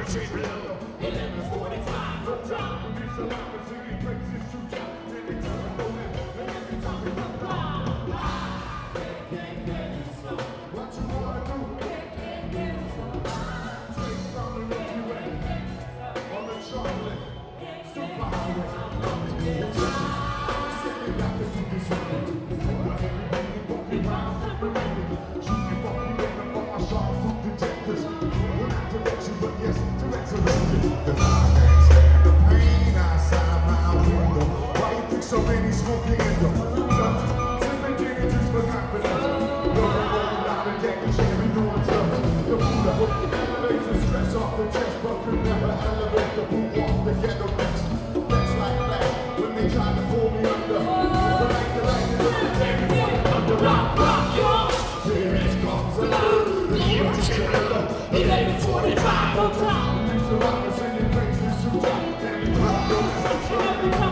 So many smoking in the nuts. Sipping gin and juice for confidence. Going on loud and yanking, sharing no one's ups. The Buddha elevates the stress off the chest, but could never elevate the boot off the ghetto next. Next like that, when they try to pull me under. But like the lightning of the day, under rock, yo. Here it comes alive, the huge killer. 11:45 o'clock. Mr. Robinson, you praise the suit. And the crowd goes every time.